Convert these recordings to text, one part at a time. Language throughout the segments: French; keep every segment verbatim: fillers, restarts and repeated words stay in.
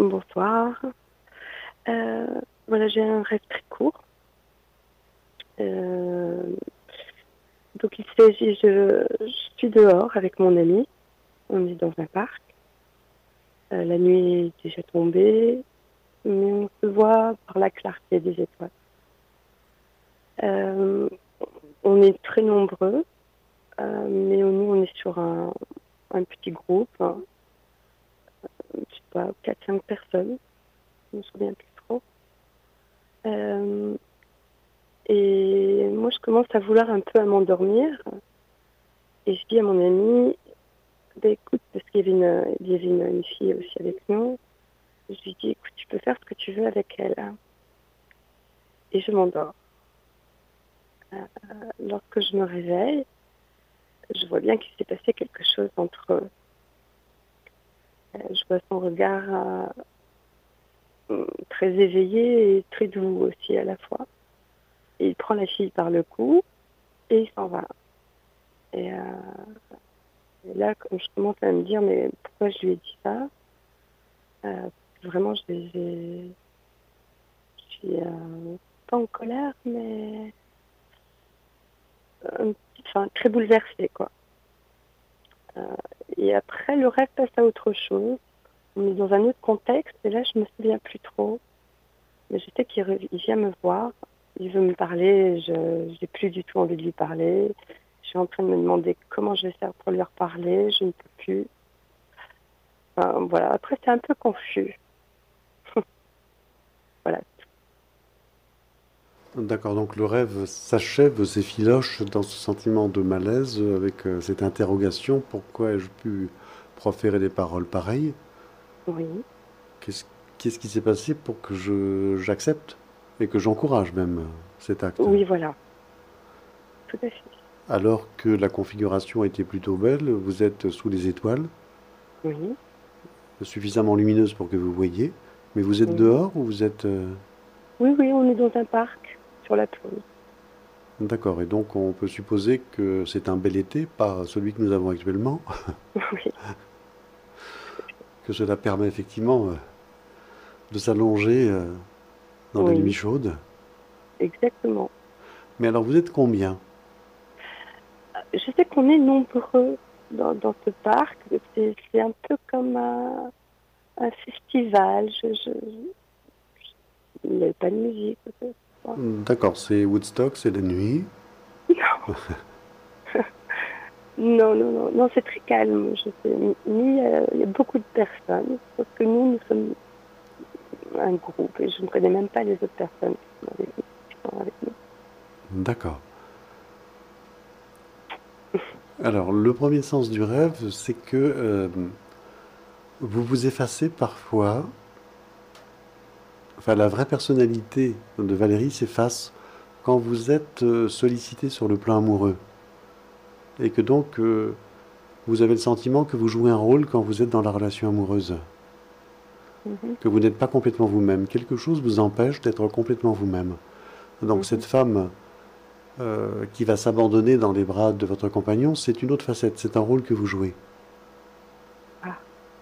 bonsoir. Euh, voilà, j'ai un rêve très court. Euh, donc il s'agit, je, je suis dehors avec mon ami. On est dans un parc. Euh, la nuit est déjà tombée, mais on se voit par la clarté des étoiles. Euh, on est très nombreux, euh, mais nous on est sur un, un petit groupe, hein, je sais pas, quatre cinq personnes, je me souviens plus trop. Euh, et moi je commence à vouloir un peu à m'endormir, et je dis à mon ami, bah, écoute, parce qu'il y avait, une, il y avait une, une fille aussi avec nous, je lui dis, écoute, tu peux faire ce que tu veux avec elle. Et je m'endors. Euh, lorsque je me réveille, je vois bien qu'il s'est passé quelque chose entre eux. Euh, je vois son regard euh, très éveillé et très doux aussi à la fois. Et il prend la fille par le cou et il s'en va. Et, euh, et là, quand je commence à me dire, mais pourquoi je lui ai dit ça, euh, vraiment, je, je, je suis euh, pas en colère, mais un petit, enfin, très bouleversée, quoi. Euh, et après, le rêve passe à autre chose. On est dans un autre contexte, et là, je me souviens plus trop. Mais je sais qu'il re- il vient me voir, il veut me parler, je n'ai plus du tout envie de lui parler. Je suis en train de me demander comment je vais faire pour lui reparler, je ne peux plus. Enfin, voilà, après, c'est un peu confus. Voilà. D'accord, donc le rêve s'achève, s'effiloche dans ce sentiment de malaise, euh, avec euh, cette interrogation, pourquoi ai-je pu proférer des paroles pareilles? Oui, Qu'est-ce, qu'est-ce qui s'est passé pour que je, j'accepte et que j'encourage même euh, cet acte? oui, voilà, tout à fait. Alors que la configuration était plutôt belle, vous êtes sous les étoiles, Oui, suffisamment lumineuses pour que vous voyiez, mais vous êtes oui. dehors ou vous êtes... euh, Oui, oui, on est dans un parc, sur la pelouse. D'accord, et donc on peut supposer que c'est un bel été, pas celui que nous avons actuellement, Oui, que cela permet effectivement euh, de s'allonger euh, dans la nuit oui, chaude. exactement. Mais alors vous êtes combien? Je sais qu'on est nombreux dans, dans ce parc. C'est, c'est un peu comme un, un festival. Je, je, il n'y avait pas de musique. Je crois. D'accord, c'est Woodstock, c'est la nuit. Non, non, non, non, c'est très calme. Je sais. Ni, euh, il y a beaucoup de personnes, sauf que nous, nous sommes un groupe et je ne connais même pas les autres personnes qui sont avec nous. Qui sont avec nous. D'accord. Alors le premier sens du rêve, c'est que euh, vous vous effacez parfois, enfin la vraie personnalité de Valérie s'efface quand vous êtes euh, sollicité sur le plan amoureux. Et que donc euh, vous avez le sentiment que vous jouez un rôle quand vous êtes dans la relation amoureuse. Mhm, Que vous n'êtes pas complètement vous-même. Quelque chose vous empêche d'être complètement vous-même. Donc mhm. cette femme euh, qui va s'abandonner dans les bras de votre compagnon, c'est une autre facette, c'est un rôle que vous jouez. Ah,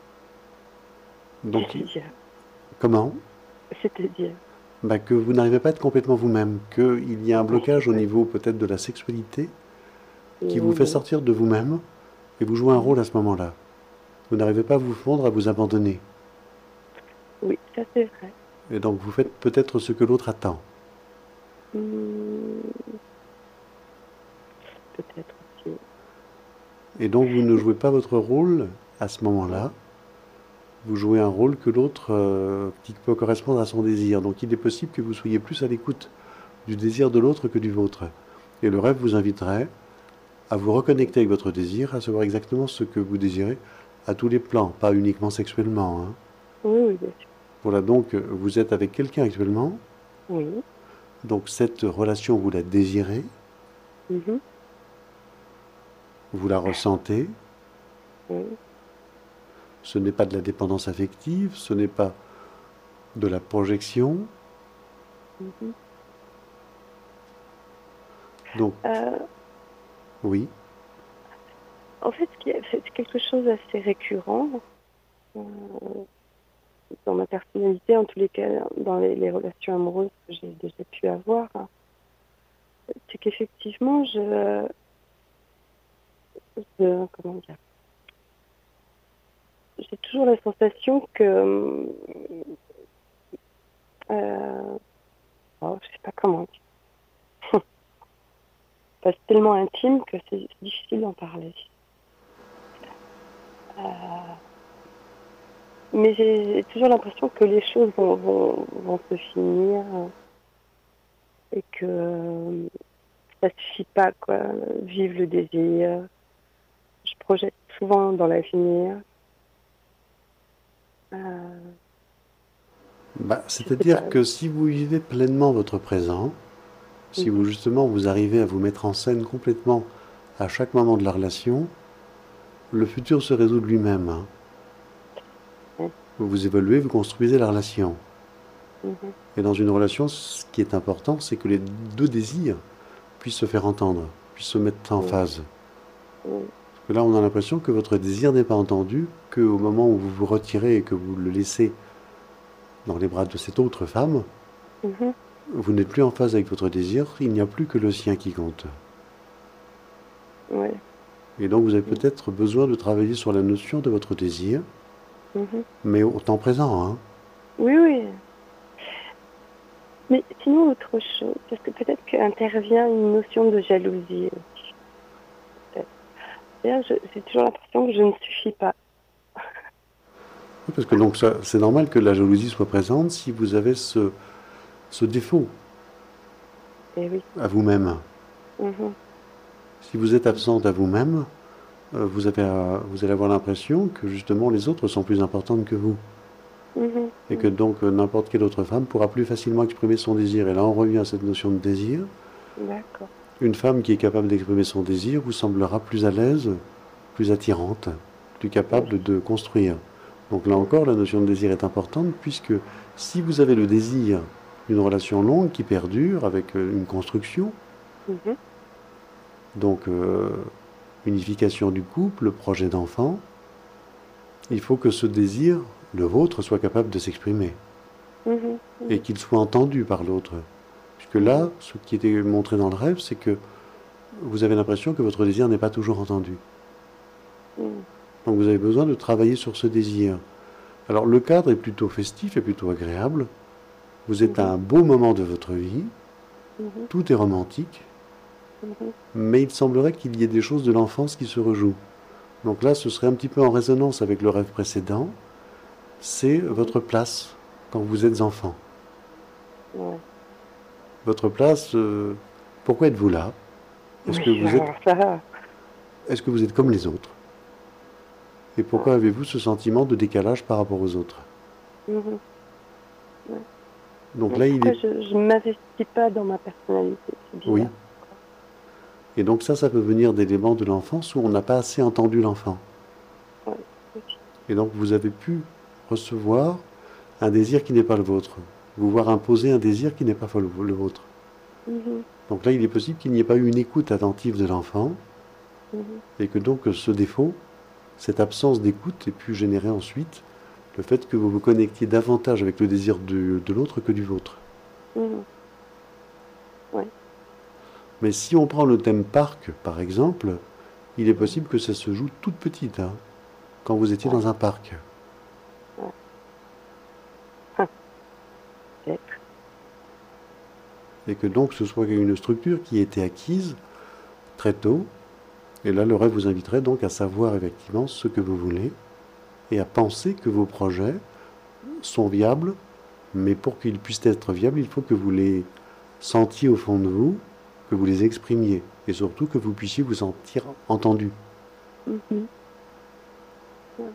Donc c'est-à-dire, comment? c'est-à-dire, Bah, que vous n'arrivez pas à être complètement vous-même, qu'il y a un oui, c'est blocage au vrai. niveau peut-être de la sexualité qui vous fait Oui, sortir de vous-même et vous jouez un mhm. rôle à ce moment-là. Vous n'arrivez pas à vous fondre, à vous abandonner. Oui, ça c'est vrai. Et donc vous faites peut-être ce que l'autre attend. Hmm, peut-être aussi. Et donc vous ne jouez pas votre rôle à ce Ouais. moment-là. Vous jouez un rôle que l'autre, euh, qui peut correspondre à son désir. Donc il est possible que vous soyez plus à l'écoute du désir de l'autre que du vôtre. Et le rêve vous inviterait à vous reconnecter avec votre désir, à savoir exactement ce que vous désirez à tous les plans, pas uniquement sexuellement, hein. Oui, oui, bien sûr. Voilà, donc vous êtes avec quelqu'un actuellement, Oui. donc cette relation vous la désirez, Mhm, vous la ressentez, oui. ce n'est pas de la dépendance affective, ce n'est pas de la projection, Mhm. donc Euh, oui, en fait, ce qui est- c'est quelque chose d'assez récurrent. Euh, dans ma personnalité, en tous les cas, dans les, les relations amoureuses que j'ai déjà pu avoir, hein, c'est qu'effectivement, je, je- comment dire, j'ai toujours la sensation que, euh, oh, je sais pas comment dire. Enfin, c'est tellement intime que c'est c'est difficile d'en parler. Euh, mais j'ai j'ai toujours l'impression que les choses vont, vont, vont se finir euh, et que euh, ça suffit pas, quoi. Vivre le désir. Je projette souvent dans l'avenir. Euh, Bah, je sais pas. c'est-à-dire que si vous vivez pleinement votre présent, si vous Mhm, justement vous arrivez à vous mettre en scène complètement à chaque moment de la relation, le futur se résout de lui-même, hein. ouais, Vous évoluez, vous construisez la relation. mhm, Et dans une relation, ce qui est important, c'est que les deux désirs puissent se faire entendre, puissent se mettre en mhm, phase. mhm, Parce que là, on a l'impression que votre désir n'est pas entendu, qu'au moment où vous vous retirez et que vous le laissez dans les bras de cette autre femme, mhm, vous n'êtes plus en phase avec votre désir, il n'y a plus que le sien qui compte. ouais, Et donc vous avez mhm, peut-être besoin de travailler sur la notion de votre désir, mhm. mais au temps présent, hein. Oui, oui. Mais sinon, autre chose, parce que peut-être qu'intervient une notion de jalousie aussi. Peut-être. C'est-à-dire, je- j'ai toujours l'impression que je ne suffis pas. Parce que donc ça, c'est normal que la jalousie soit présente si vous avez ce, ce défaut Et oui. à vous-même. Mhm, Si vous êtes absente à vous-même, euh, vous, avez, euh, vous allez avoir l'impression que justement les autres sont plus importantes que vous. mhm, Et que mhm. donc euh, n'importe quelle autre femme pourra plus facilement exprimer son désir. Et là on revient à cette notion de désir. D'accord. Une femme qui est capable d'exprimer son désir vous semblera plus à l'aise, plus attirante, plus Oui. capable de construire. Donc là Mhm, encore, la notion de désir est importante puisque si vous avez le désir d'une relation longue qui perdure avec euh, une construction, mhm, donc euh, unification du couple, projet d'enfant, il faut que ce désir, le vôtre, soit capable de s'exprimer mhm, et mhm, qu'il soit entendu par l'autre. Puisque mhm, là, ce qui était montré dans le rêve, c'est que vous avez l'impression que votre désir n'est pas toujours entendu. mhm, Donc vous avez besoin de travailler sur ce désir. Alors le cadre est plutôt festif et plutôt agréable. Vous êtes à mhm, un beau moment de votre vie, mhm, tout est romantique, mhm, mais il semblerait qu'il y ait des choses de l'enfance qui se rejouent. Donc là, ce serait un petit peu en résonance avec le rêve précédent. C'est mhm. votre place quand vous êtes enfant. Ouais. Votre place, euh, pourquoi êtes-vous là? Est-ce Oui, que vous êtes, alors ça. est-ce que vous êtes comme les autres? Et pourquoi Ouais. avez-vous ce sentiment de décalage par rapport aux autres? Mhm, ouais. Donc Mais là, il pourquoi est... je ne m'investis pas dans ma personnalité? C'est Oui. bizarre. Quoi. Et donc ça, ça peut venir d'éléments de l'enfance où on n'a pas assez entendu l'enfant. Ouais, aussi. Et donc vous avez pu recevoir un désir qui n'est pas le vôtre. Vous voir imposer un désir qui n'est pas le vôtre. Mhm, Donc là, il est possible qu'il n'y ait pas eu une écoute attentive de l'enfant mhm, et que donc ce défaut, cette absence d'écoute ait pu générer ensuite le fait que vous vous connectiez davantage avec le désir de, de l'autre que du vôtre. mhm. Ouais. Mais si on prend le thème parc, par exemple, il est Mhm, possible que ça se joue toute petite, hein, quand vous étiez ouais. dans un parc. Ouais. Ah, peut-être. Et que donc ce soit une structure qui a été acquise très tôt. Et là, le rêve vous inviterait donc à savoir effectivement ce que vous voulez et à penser que vos projets sont viables, mais pour qu'ils puissent être viables, il faut que vous les sentiez au fond de vous, que vous les exprimiez, et surtout que vous puissiez vous sentir entendu. Mhm, ouais.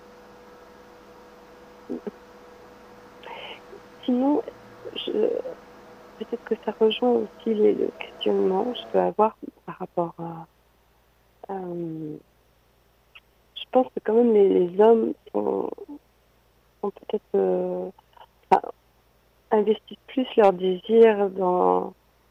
Sinon, je, peut-être que ça rejoint aussi les, le questionnement que je peux avoir par rapport à. euh, je pense que quand même les, les hommes ont, ont peut-être euh, enfin, investissent plus leur désir dans,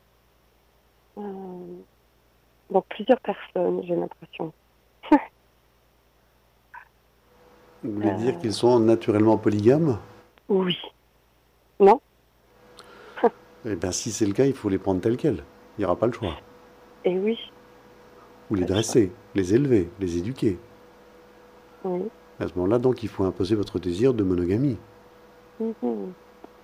euh, dans plusieurs personnes, j'ai l'impression. Vous voulez dire qu'ils Euh, sont naturellement polygames? Oui. Non? Eh bien, si c'est le cas, il faut les prendre tels quels. Il n'y aura pas le choix. Et oui, Ou les pas le choix. dresser, les élever, les éduquer. Oui. À ce moment-là, donc, il faut imposer votre désir de monogamie. Mhm.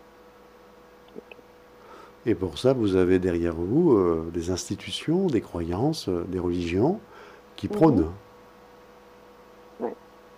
Et pour ça, vous avez derrière vous euh, des institutions, des croyances, euh, des religions qui Mhm. prônent. Ouais.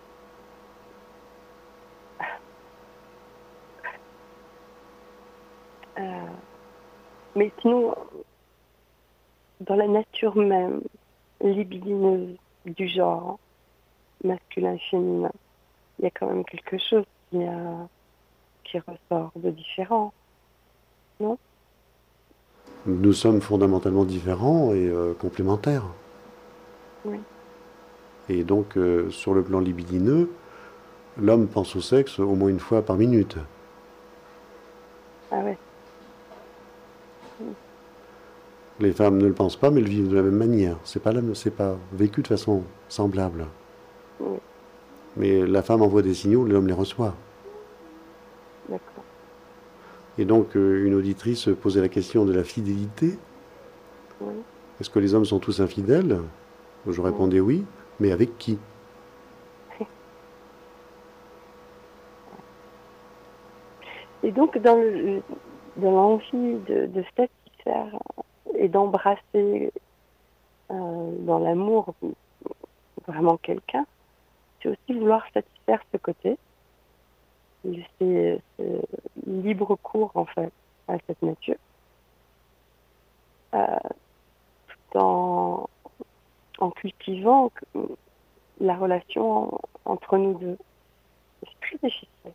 Euh, mais sinon, dans la nature même, libidineuse du genre masculin-féminin, il y a quand même quelque chose qui, a, qui ressort de différent, non? Nous sommes fondamentalement différents et euh, complémentaires. Oui. Et donc, euh, sur le plan libidineux, l'homme pense au sexe au moins une fois par minute. Ah ouais. Mm. Les femmes ne le pensent pas, mais le vivent de la même manière. C'est pas, la- c'est pas vécu de façon semblable. Oui, Mais la femme envoie des signaux, l'homme les reçoit. d'accord. Et donc, euh, une auditrice posait la question de la fidélité. Oui, Est-ce que les hommes sont tous infidèles? Je oui. répondais oui, mais avec qui? Et donc, dans le, dans l'envie de, de satisfaire et d'embrasser euh, dans l'amour vraiment quelqu'un, c'est aussi vouloir satisfaire ce côté, laisser ce libre cours en fait à cette nature, euh, tout en, en cultivant la relation entre nous deux. C'est très difficile.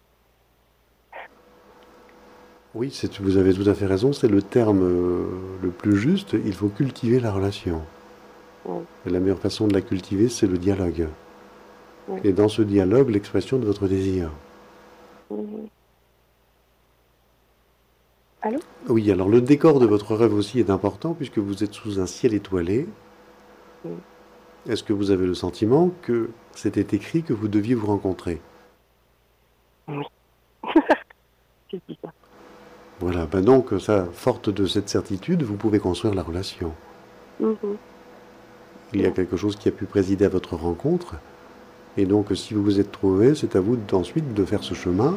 Oui, c'est- vous avez tout à fait raison, c'est le terme euh, le plus juste. Il faut cultiver la relation. Oui, Et la meilleure façon de la cultiver, c'est le dialogue. oui, Et dans ce dialogue, l'expression de votre désir. oui. Allô? Oui, alors le décor de votre rêve aussi est important puisque vous êtes sous un ciel étoilé. Oui. Est-ce que vous avez le sentiment que c'était écrit que vous deviez vous rencontrer? Oui. C'est bizarre. Voilà, ben donc, ça, forte de cette certitude, vous pouvez construire la relation. Mhm. Il y a Ouais. quelque chose qui a pu présider à votre rencontre. Et donc, si vous vous êtes trouvé, c'est à vous ensuite de faire ce chemin,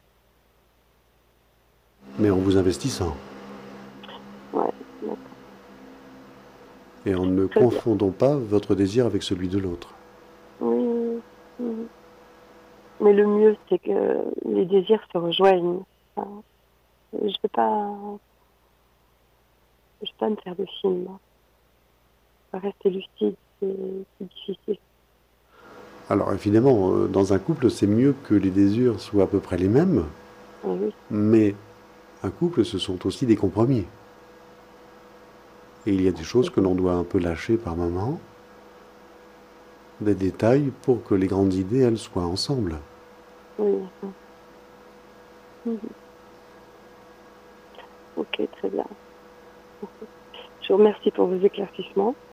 mais en vous investissant. Ouais, d'accord. Et en ne Très bien. confondant pas votre désir avec celui de l'autre. Oui. Mhm. Mais le mieux, c'est que les désirs se rejoignent. Enfin, je ne vais pas, je vais pas me faire de film. Rester lucide, c'est c'est difficile. Alors évidemment, euh, dans un couple, c'est mieux que les désirs soient à peu près les mêmes, Et oui, mais un couple, ce sont aussi des compromis. Et il y a des choses c'est que vrai. l'on doit un peu lâcher par moment, des détails pour que les grandes idées, elles, soient ensemble. Oui. Mhm. Ok, très bien. Je vous remercie pour vos éclaircissements.